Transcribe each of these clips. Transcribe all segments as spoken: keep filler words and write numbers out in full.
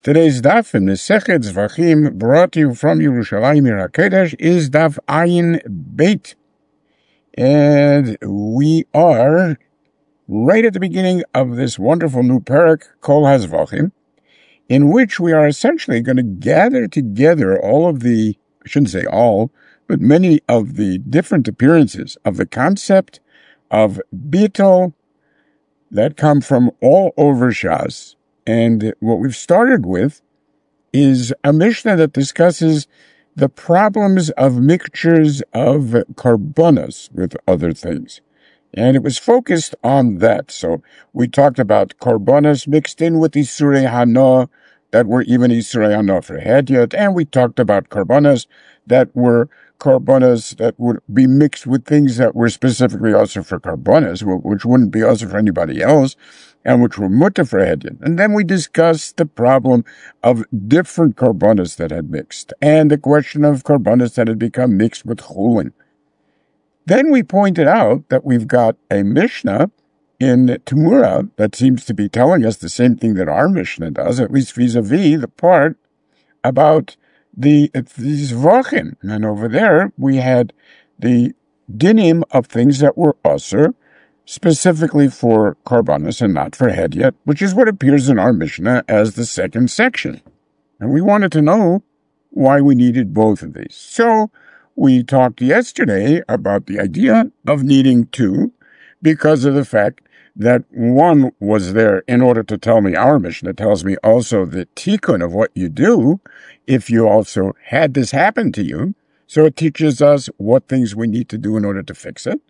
Today's daf in Masechet Zvachim, brought to you from Yerushalayim Ir HaKodesh, is daf Ayin Beit. And we are right at the beginning of this wonderful new parak, Kol HaZvachim, in which we are essentially going to gather together all of the, I shouldn't say all, but many of the different appearances of the concept of Bittul that come from all over Shas. And what we've started with is a Mishnah that discusses the problems of mixtures of karbonos with other things. And it was focused on that. So we talked about karbonos mixed in with Isurei Hana that were even Isurei Hana for Hedyot. And we talked about karbonos that were karbonos that would be mixed with things that were specifically also for karbonos, which wouldn't be also for anybody else, and which were mutter for Hedyot. And then we discussed the problem of different karbonos that had mixed, and the question of karbonos that had become mixed with chulin. Then we pointed out that we've got a Mishnah in Temura that seems to be telling us the same thing that our Mishnah does, at least vis-a-vis the part about the Zvachim. And over there, we had the dinim of things that were usher, specifically for karbonos and not for Hedyot, which is what appears in our Mishnah as the second section. And we wanted to know why we needed both of these. So we talked yesterday about the idea of needing two because of the fact that one was there in order to tell me our Mishnah tells me also the tikkun of what you do if you also had this happen to you. So it teaches us what things we need to do in order to fix it.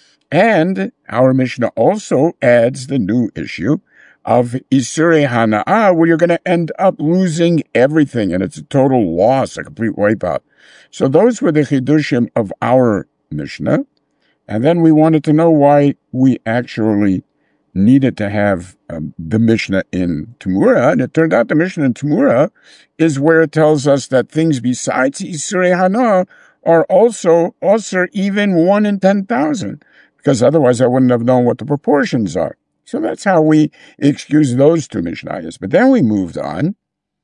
And our Mishnah also adds the new issue of Isurei Hana'ah, where you're going to end up losing everything, and it's a total loss, a complete wipeout. So those were the chidushim of our Mishnah. And then we wanted to know why we actually needed to have um, the Mishnah in Temura. And it turned out the Mishnah in Temura is where it tells us that things besides Isurei Hana are also also even one in ten thousand. Because otherwise I wouldn't have known what the proportions are. So that's how we excuse those two Mishnayos. But then we moved on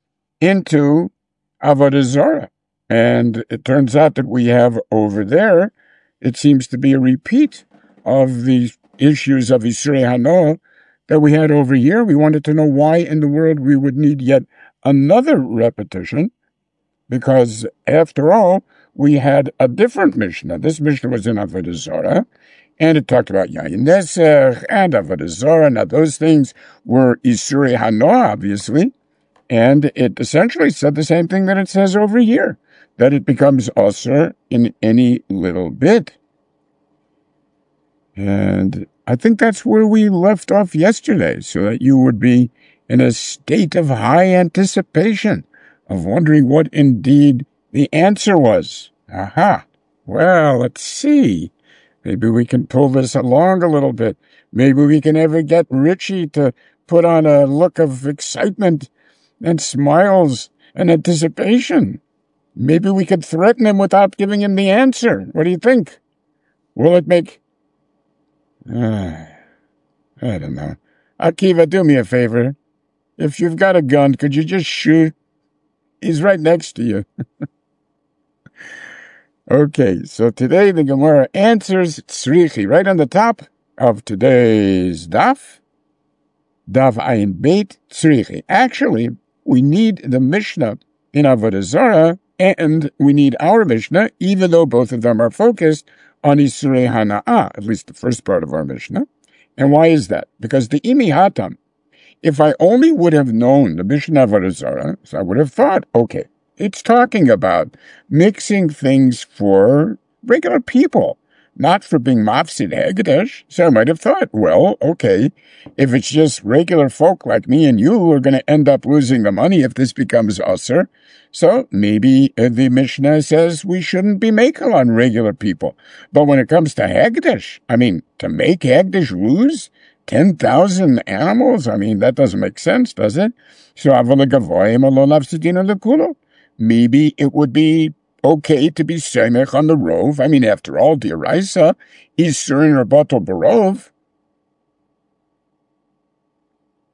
into Avodah Zarah. And it turns out that we have over there, it seems to be a repeat of the issues of Isurei Hana that we had over here. We wanted to know why in the world we would need yet another repetition. Because after all, we had a different Mishnah. This Mishnah was in Avodah Zarah. And it talked about Yayin Nesach and Avodah Zarah. Now, those things were Isurei Hana, obviously. And it essentially said the same thing that it says over here, that it becomes Asur in any little bit. And I think that's where we left off yesterday, so that you would be in a state of high anticipation of wondering what indeed the answer was. Aha. Well, let's see. Maybe we can pull this along a little bit. Maybe we can ever get Richie to put on a look of excitement and smiles and anticipation. Maybe we could threaten him without giving him the answer. What do you think? Will it make... Uh, I don't know. Akiva, do me a favor. If you've got a gun, could you just shoot? He's right next to you. Okay, so today the Gemara answers Tzrichi right on the top of today's daf. Daf Ayin Beit Tzrichi. Actually, we need the Mishnah in Avodah Zarah, and we need our Mishnah, even though both of them are focused on Isurei Hana'ah, at least the first part of our Mishnah. And why is that? Because the Imi Hatam, if I only would have known the Mishnah of Avodah Zarah, so I would have thought, okay, it's talking about mixing things for regular people, not for being mafsid hegdesh. So I might have thought, well, okay, if it's just regular folk like me and you who are going to end up losing the money if this becomes usher, so maybe uh, the Mishnah says we shouldn't be making on regular people. But when it comes to hegdesh, I mean, to make hegdesh lose ten thousand animals, I mean, that doesn't make sense, does it? So avodah gavoyim lo lafsidina lekulo. Maybe it would be okay to be semech on the rov. I mean, after all, D'Oraisa is surin rabato barov.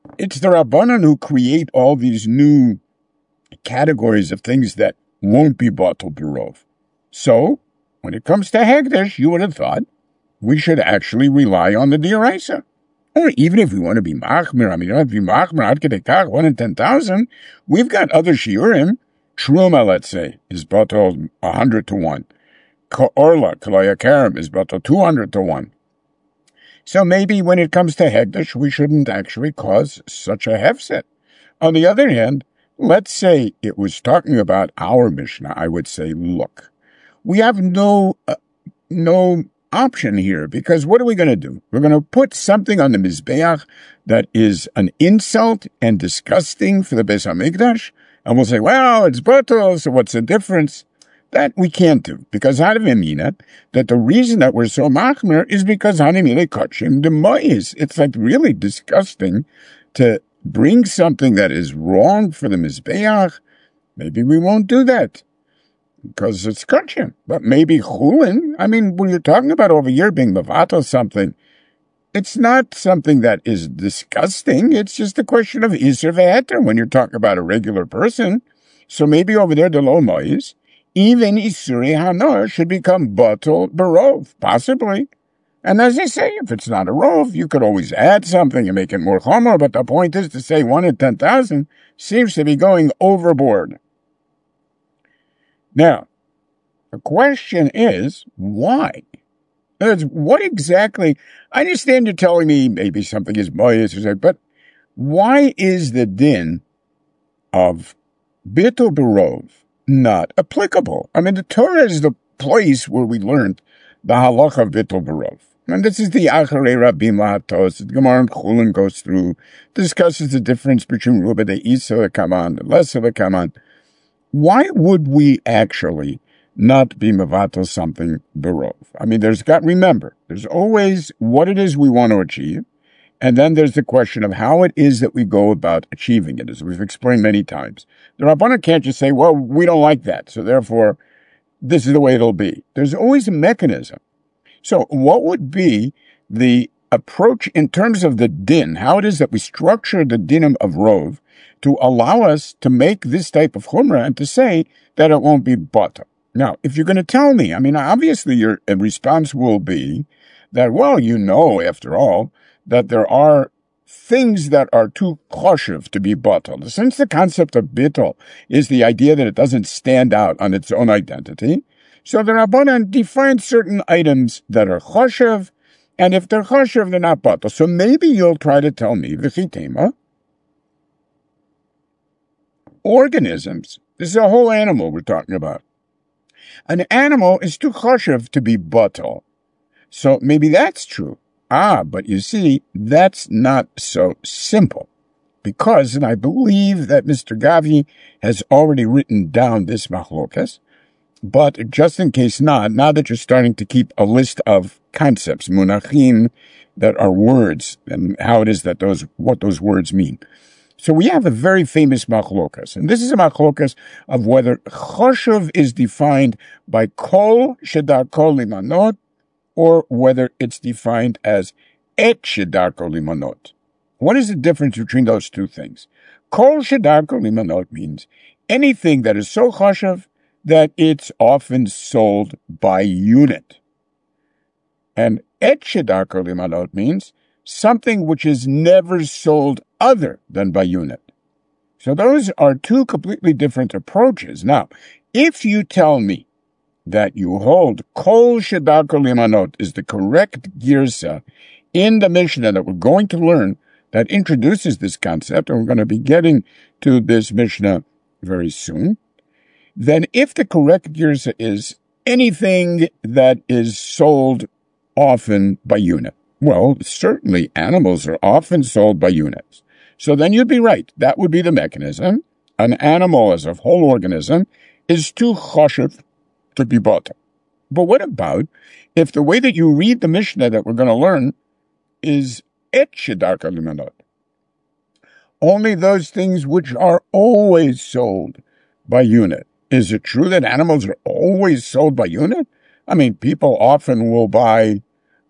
It's the Rabbanan who create all these new categories of things that won't be batel berov. So, when it comes to Hegdesh, you would have thought we should actually rely on the Dioraisa. Or even if we want to be machmir, I mean, you don't have to be machmir, ad kedei kach, one in ten thousand, we've got other shiurim. Truma, let's say, is batel a hundred to one. Orla, Kalaya Karam, is batel two hundred to one. So maybe when it comes to Hegdesh, we shouldn't actually cause such a hefset. On the other hand, let's say it was talking about our Mishnah, I would say, look, we have no, uh, no option here, because what are we going to do? We're going to put something on the Mizbeach that is an insult and disgusting for the Beis HaMikdash, and we'll say, well, it's batel, so what's the difference? That we can't do, because Hanimina, that the reason that we're so machmer is because Hanimina kachim the mois. It's like really disgusting to bring something that is wrong for the Mizbeach. Maybe we won't do that because it's kachim. But maybe chulin, I mean, when you're talking about over here being mevatel something, it's not something that is disgusting. It's just a question of iser ve'eter when you're talking about a regular person. So maybe over there, the lo mois, even Isuri Hanor should become batel berov, possibly. And as I say, if it's not a rov, you could always add something and make it more chomer, but the point is to say one in ten thousand seems to be going overboard. Now, the question is, why? It's, what exactly, I understand you're telling me maybe something is moyes, but why is the din of batel berov not applicable? I mean, the Torah is the place where we learned the halacha of batel berov. And this is the Acharei Rabim Lahatos. The Gemara in Chulin goes through, discusses the difference between Ruba de Isa the Kaman, the Lesa the Kaman. Why would we actually not be mevatel something berov? I mean, there's got, remember, there's always what it is we want to achieve, and then there's the question of how it is that we go about achieving it, as we've explained many times. The Rabbanan can't just say, well, we don't like that, so therefore, this is the way it'll be. There's always a mechanism. So what would be the approach in terms of the din, how it is that we structure the dinim of rov to allow us to make this type of chumrah and to say that it won't be batel? Now, if you're going to tell me, I mean, obviously your response will be that, well, you know, after all, that there are things that are too choshev to be batel. Since the concept of batel is the idea that it doesn't stand out on its own identity, so the Rabbanan define certain items that are choshev, and if they're choshev, they're not batel. So maybe you'll try to tell me, v'chitema, organisms, this is a whole animal we're talking about. An animal is too choshev to be batel. So maybe that's true. Ah, but you see, that's not so simple. Because, and I believe that Mister Gavi has already written down this machlokas, but just in case not, now that you're starting to keep a list of concepts, munachim, that are words, and how it is that those, what those words mean. So we have a very famous machlokas, and this is a machlokas of whether choshev is defined by kol shedarko limanot, or whether it's defined as et shedarko limanot. What is the difference between those two things? Kol shedarko limanot means anything that is so choshev that it's often sold by unit. And et shedarko limanot means something which is never sold other than by unit. So those are two completely different approaches. Now, if you tell me that you hold kol shedarko limanot is the correct girsa in the Mishnah that we're going to learn that introduces this concept, and we're going to be getting to this Mishnah very soon, then if the correct girsa is anything that is sold often by unit, well, certainly animals are often sold by units. So then you'd be right. That would be the mechanism. An animal as a whole organism is too choshev to be bought. But what about if the way that you read the Mishnah that we're going to learn is et shedarko limanot? Only those things which are always sold by unit. Is it true that animals are always sold by unit? I mean, people often will buy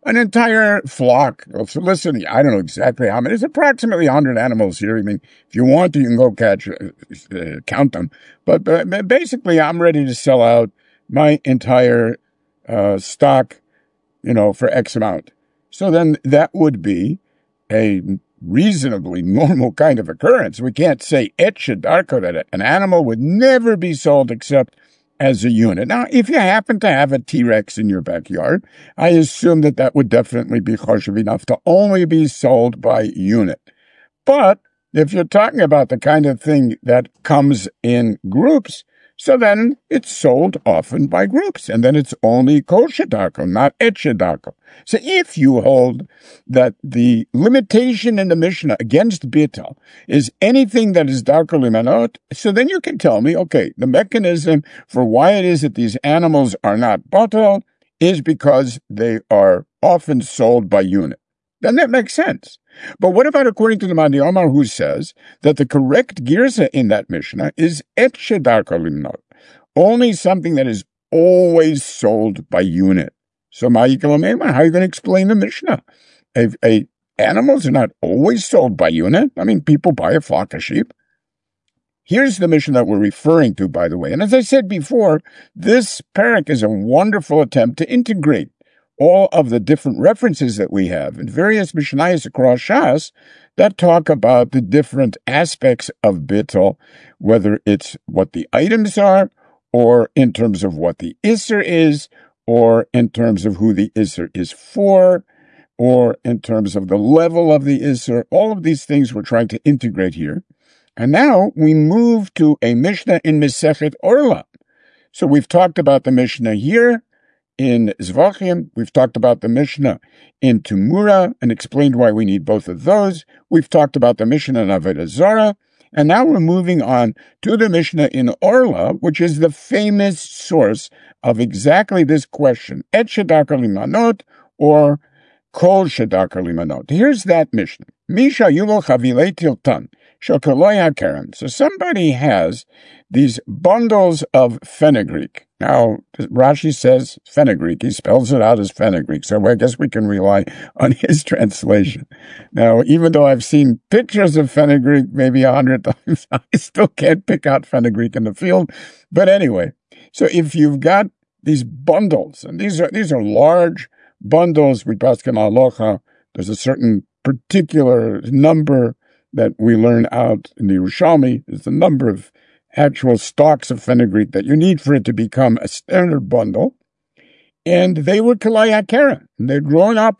an entire flock. So listen, I don't know exactly how many. There's approximately one hundred animals here. I mean, if you want to, you can go catch, uh, uh, count them. But, but basically, I'm ready to sell out my entire uh, stock, you know, for X amount. So then that would be a reasonably normal kind of occurrence. We can't say et shedarko, that an animal would never be sold except as a unit. Now, if you happen to have a T-Rex in your backyard, I assume that that would definitely be choshev enough to only be sold by unit. But if you're talking about the kind of thing that comes in groups, so then it's sold often by groups, and then it's only kol shedarko, not et shedarko. So if you hold that the limitation in the Mishnah against bitul is anything that is darko limanot, so then you can tell me, okay, the mechanism for why it is that these animals are not batal is because they are often sold by unit. Then that makes sense. But what about according to the Madi Omar, who says that the correct girsa in that Mishnah is et shedarko limanot, only something that is always sold by unit? So, how are you going to explain the Mishnah? A, a, animals are not always sold by unit. I mean, people buy a flock of sheep. Here's the Mishnah that we're referring to, by the way. And as I said before, this parak is a wonderful attempt to integrate all of the different references that we have in various Mishnayos across Shas that talk about the different aspects of bitul, whether it's what the items are, or in terms of what the Isser is, or in terms of who the Isser is for, or in terms of the level of the Isser. All of these things we're trying to integrate here. And now we move to a Mishnah in Masechet Orla. So we've talked about the Mishnah here in Zvachim. We've talked about the Mishnah in Tumura and explained why we need both of those. We've talked about the Mishnah in Avodah Zarah. And now we're moving on to the Mishnah in Orla, which is the famous source of exactly this question, et shedarko limanot or kol shedarko limanot. Here's that Mishnah. Misha yulo chavilei tiltan shokoloi hakerem. So somebody has these bundles of fenugreek. Now, Rashi says fenugreek. He spells it out as fenugreek. So I guess we can rely on his translation. Now, even though I've seen pictures of fenugreek maybe a hundred times, I still can't pick out fenugreek in the field. But anyway, so if you've got these bundles, and these are these are large bundles, we paskin halacha, there's a certain particular number that we learn out in the Yerushalmi. There's the number of actual stalks of fenugreek that you need for it to become a standard bundle. And they were kalai hakerem. They're grown up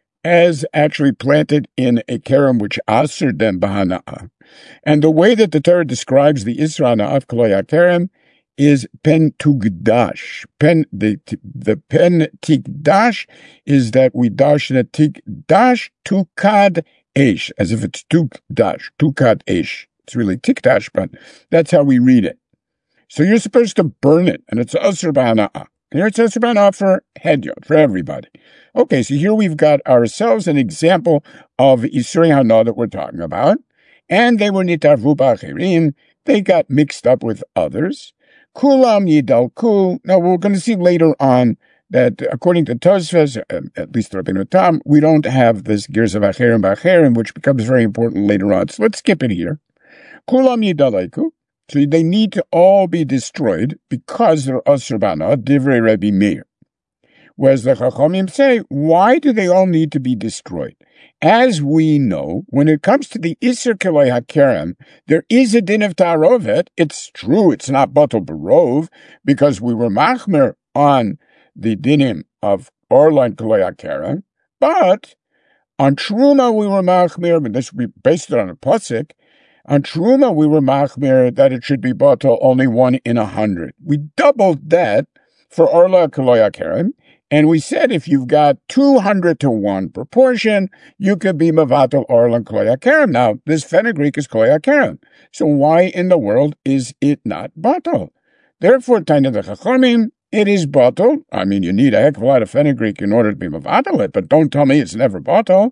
as actually planted in a kerem which asur them b'hana'ah. And the way that the Torah describes the Isra Na'ah of kalai hakerem is pen tugdash. Pen, the, the pen tikdash is that we dash in a tikdash tukad esh, as if it's tukdash, tukad esh. It's really tikdash, but that's how we read it. So you're supposed to burn it, and it's asur b'hana'ah. Here it's asur b'hana'ah for hedyot, for everybody. Okay, so here we've got ourselves an example of Isurei Hana that we're talking about, and they were nitarvu b'acherim. They got mixed up with others. Kulam yidalku. Now we're going to see later on that according to Tosfos, at least Rabbeinu Tam, we don't have this girs of acherim b'acherim, which becomes very important later on. So let's skip it here. Kulam yidalku. So they need to all be destroyed because they're asur b'hana'ah, divrei Rabbi Meir. Whereas the Chachamim say, why do they all need to be destroyed? As we know, when it comes to the Isser Kalei HaKerem, there is a din of Ta'arovet. It's true, it's not Batal Barov, because we were machmer on the dinim of Orla and Kalei HaKerem, but on Truma we were machmer, but this we based it on a pasuk. On Truma we were machmer that it should be Batal only one in a hundred. We doubled that for Orla and Kalei HaKerem. And we said if you've got two hundred to one proportion, you could be Mavatal Orlan Kalei HaKerem. Now, this fenugreek is Kalei HaKerem. So why in the world is it not Batal? Therefore, Taina the Chachamim, it is Batal. I mean, you need a heck of a lot of fenugreek in order to be Mavatal it, but don't tell me it's never Batal.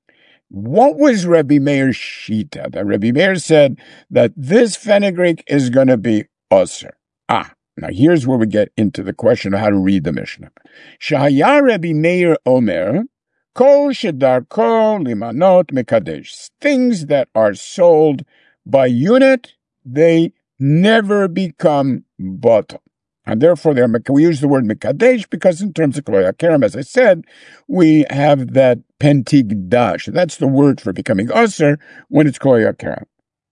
What was Rabbi Meir's shita? That Rabbi Meir said that this fenugreek is going to be Osir. Ah. Now, here's where we get into the question of how to read the Mishnah. Shahaya Rabbi Meir Omer, Kol shedarko limanot mekadesh. Things that are sold by unit, they never become batel. And therefore, we use the word mekadesh because in terms of Kol HaKerem, as I said, we have that pentigdash. That's the word for becoming aser when it's Kol HaKerem.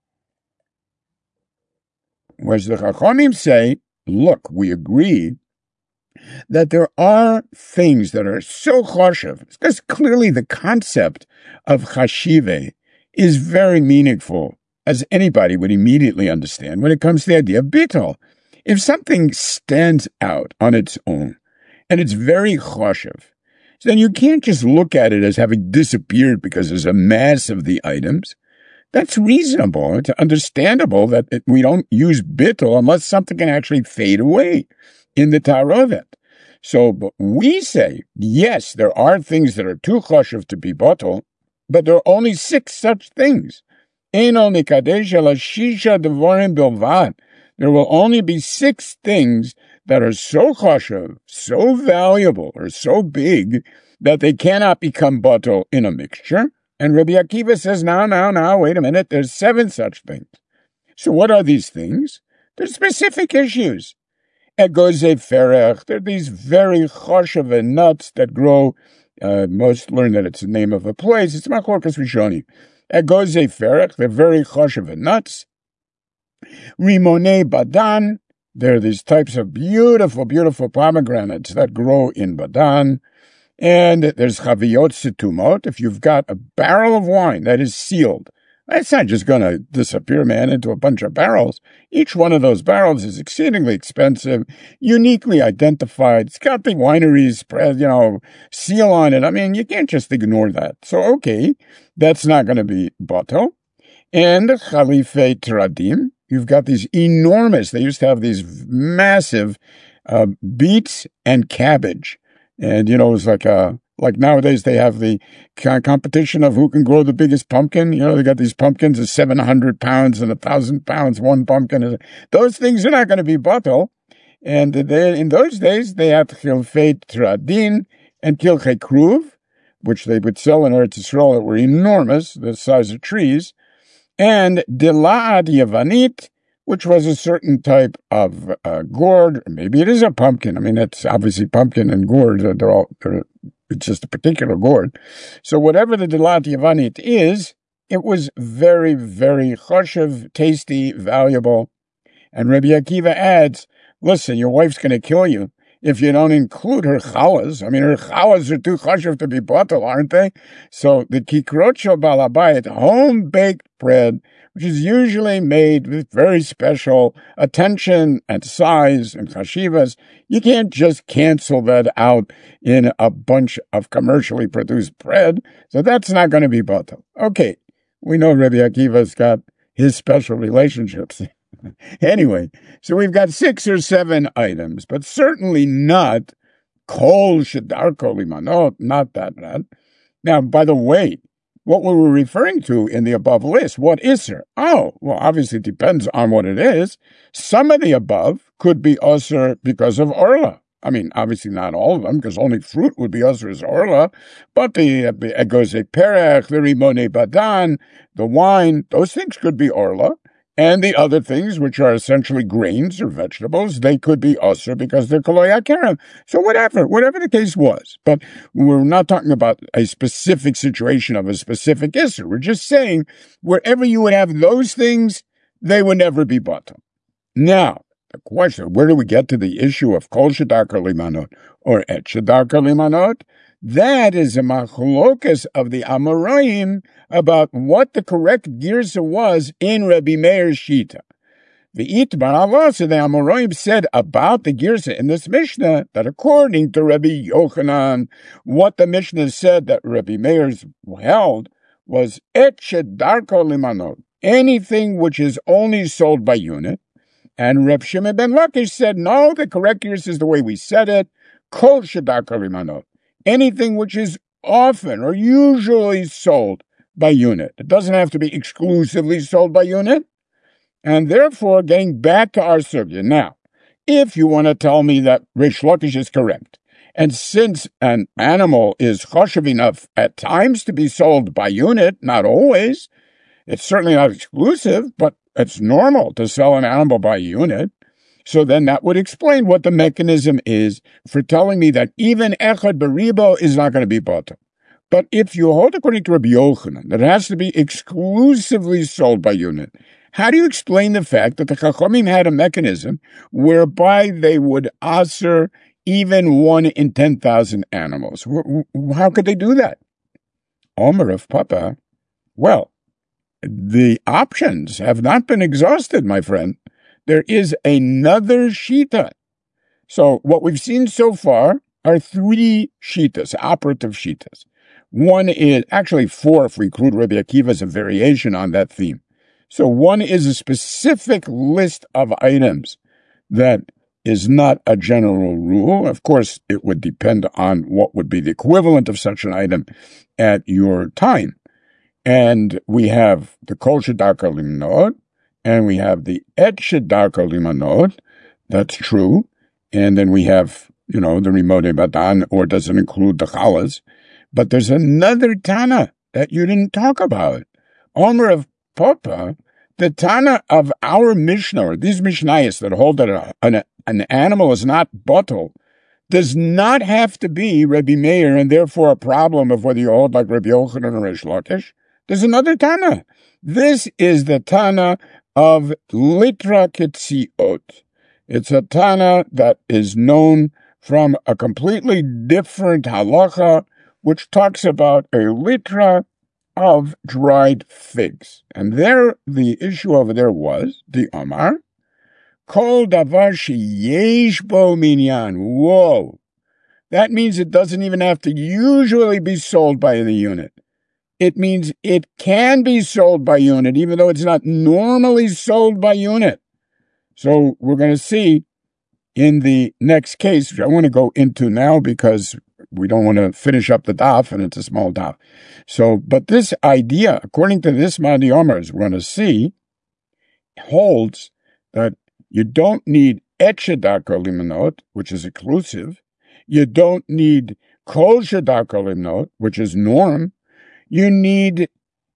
Whereas the Chachamim say, look, we agree that there are things that are so chashuv, because clearly the concept of chashive is very meaningful, as anybody would immediately understand when it comes to the idea of bittul. If something stands out on its own, and it's very chashuv, then you can't just look at it as having disappeared because there's a mass of the items. That's reasonable. It's understandable that it, we don't use bittul unless something can actually fade away in the tarovet. So but we say, yes, there are things that are too chashuv to be batel, but there are only six such things. Eino nikadesh ela shisha devarim bilvad. There will only be six things that are so chashuv, so valuable, or so big that they cannot become batel in a mixture. And Rabbi Akiva says, now, now, now, wait a minute, there's seven such things. So what are these things? They're specific issues. Egoze ferech, they're these very chashuv nuts that grow, uh, most learn that it's the name of a place, it's Machlokas Rishonim. Egoze ferech, they're very chashuv nuts. Rimone badan, there are these types of beautiful, beautiful pomegranates that grow in Badan. And there's chaviyot situmot. If you've got a barrel of wine that is sealed, it's not just going to disappear, man, into a bunch of barrels. Each one of those barrels is exceedingly expensive, uniquely identified. It's got the winery's, you know, seal on it. I mean, you can't just ignore that. So, okay, that's not going to be batel. And chalife tradim. You've got these enormous, they used to have these massive uh, beets and cabbage. And, you know, it was like a, like nowadays they have the competition of who can grow the biggest pumpkin. You know, they got these pumpkins of seven hundred pounds and one thousand pounds, one pumpkin. Those things are not going to be batel. And they, in those days, they had chilfei tradin and kilchei kruv, which they would sell in Eretz Yisrael that were enormous, the size of trees. And Dilad Yavanit, which was a certain type of uh, gourd. Maybe it is a pumpkin. I mean, it's obviously pumpkin and gourd. They're all, they're, it's just a particular gourd. So whatever the Dilad Yavanit is, it was very, very chashuv, tasty, valuable. And Rabbi Akiva adds, listen, your wife's going to kill you if you don't include her chalas. I mean, her chalas are too chashuv to be batel, aren't they? So the kikrot shel baal habayit, home-baked bread, which is usually made with very special attention and size and chashivas, you can't just cancel that out in a bunch of commercially produced bread. So that's not going to be batel. Okay, we know Rabbi Akiva's got his special relationships. Anyway, so we've got six or seven items, but certainly not kol shedarko limanot, not that bad. Now, by the way, what we were referring to in the above list, what is there? Oh, well, obviously it depends on what it is. Some of the above could be usher because of orla. I mean, obviously not all of them, because only fruit would be usher as orla, but the egoze perech, the rimone badan, the wine, those things could be orla. And the other things, which are essentially grains or vegetables, they could be usher because they're kol hakerem. So whatever, whatever the case was. But we're not talking about a specific situation of a specific isser. We're just saying wherever you would have those things, they would never be batel. Now, the question, where do we get to the issue of kol shedarko limanot or et shedarko limanot? That is a machlokas of the Amoraim about what the correct girsa was in Rabbi Meir's Shita. The Itmar Allah, so the Amoraim said about the girsa in this Mishnah that according to Rabbi Yochanan, what the Mishnah said that Rabbi Meir's held was et shedarko limanot, anything which is only sold by unit. And Reb Shimon ben Lakish said, no, the correct girsa is the way we said it, kol shedarko limanot. Anything which is often or usually sold by unit. It doesn't have to be exclusively sold by unit. And therefore, getting back to our sugya. Now, if you want to tell me that Reish Lakish is correct, And since an animal is choshev enough at times to be sold by unit, not always, it's certainly not exclusive, but it's normal to sell an animal by unit. So then that would explain what the mechanism is for telling me that even echad beribo is not going to be bottom. But if you hold according to Rabbi Yochanan that it has to be exclusively sold by unit, how do you explain the fact that the Chachamim had a mechanism whereby they would answer even one in ten thousand animals? How could they do that? Omer of Papa, well, the options have not been exhausted, my friend. There is another shita. So what we've seen so far are three shitas, operative shitas. One is, actually four if we include Rabbi Akiva as a variation on that theme. So one is a specific list of items that is not a general rule. Of course, it would depend on what would be the equivalent of such an item at your time. And we have the kol shedarka limnot, and we have the et shedarka limanot. That's true. And then we have, you know, the remote badan, or does it include the chalas? But there's another Tana that you didn't talk about. Omer of Papa, the Tana of our Mishnah, or these Mishnayos that hold that a, an, an animal is not bottle, does not have to be Rabbi Meir, and therefore a problem of whether you hold like Rabbi Yochanan or Rish Lakish. There's another Tana. This is the Tana of Litra Ketziot. It's a Tana that is known from a completely different halacha, which talks about a litra of dried figs. And there, the issue over there was, the Omar, kol davar sheyesh bo minyan. Whoa. That means it doesn't even have to usually be sold by the unit. It means it can be sold by unit, even though it's not normally sold by unit. So we're going to see in the next case, which I want to go into now because we don't want to finish up the daf, and it's a small daf. So, but this idea, according to this Madi Omer, as we're going to see, holds that you don't need et shedarka limanot, which is exclusive. You don't need kol shedarka limanot, which is norm. You need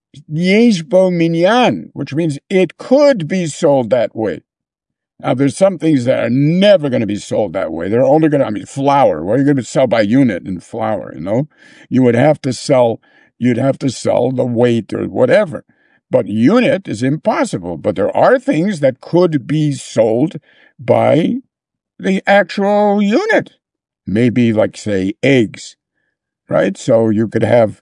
yesh bo minyan, which means it could be sold that way. Now, there's some things that are never going to be sold that way. They're only going to, I mean, flour. What are you going to sell by unit in flour, you know? You would have to sell, you'd have to sell the weight or whatever. But unit is impossible. But there are things that could be sold by the actual unit. Maybe like, say, eggs, right? So you could have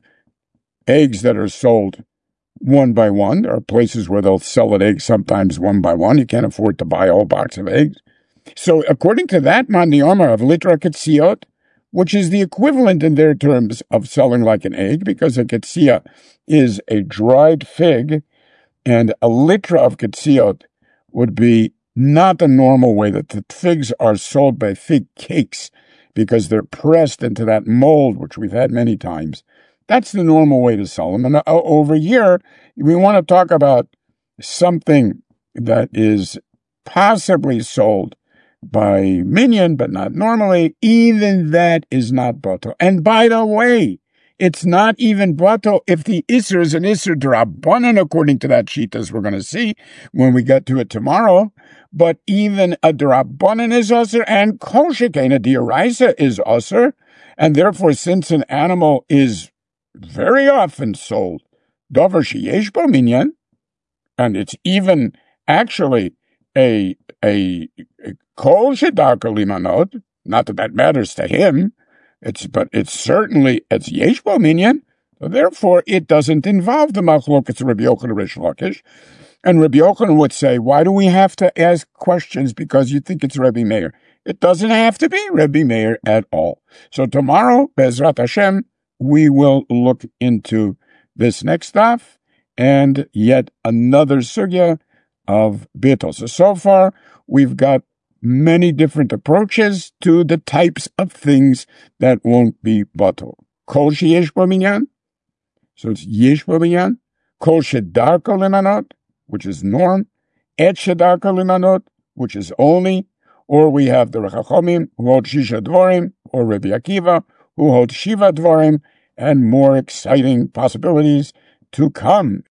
eggs that are sold one by one. There are places where they'll sell an egg sometimes one by one. You can't afford to buy a whole box of eggs. So according to that Mandi Omer of Litra Ketziot, which is the equivalent in their terms of selling like an egg, because a Ketzia is a dried fig, and a litra of Ketziot would be not the normal way that the figs are sold by fig cakes, because they're pressed into that mold, which we've had many times. That's the normal way to sell them. And uh, over here, we want to talk about something that is possibly sold by minyan, but not normally. Even that is not bato. And by the way, it's not even bato if the isser is an isser d'rabbanan, according to that sheet, as we're going to see when we get to it tomorrow. But even a d'rabbanan is usher, and kol shekain a d'oraisa is usher. And therefore, since an animal is very often sold davar sheyesh bo minyan, and it's even actually a a, a kol shedarka limanot. Not that that matters to him. It's but it's certainly it's yesh bo minyan. So therefore, it doesn't involve the machlokas Rabbi Yochanan Rish Lakish. And Rabbi Yochanan would say, why do we have to ask questions because you think it's Rabbi Meir? It doesn't have to be Rabbi Meir at all. So tomorrow, Be'ezrat Hashem, we will look into this next stuff and yet another sugya of bittul. So, so far, we've got many different approaches to the types of things that won't be bittul. Kol sheyesh bo minyan, so it's yesh bo minyan. Kol shedarka limanot, which is norm. Et shedarka limanot, which is only. or we have the Chachamim who hold Shisha Dvorim, or Rabbi Akiva who hold Shiva Dvorim, and more exciting possibilities to come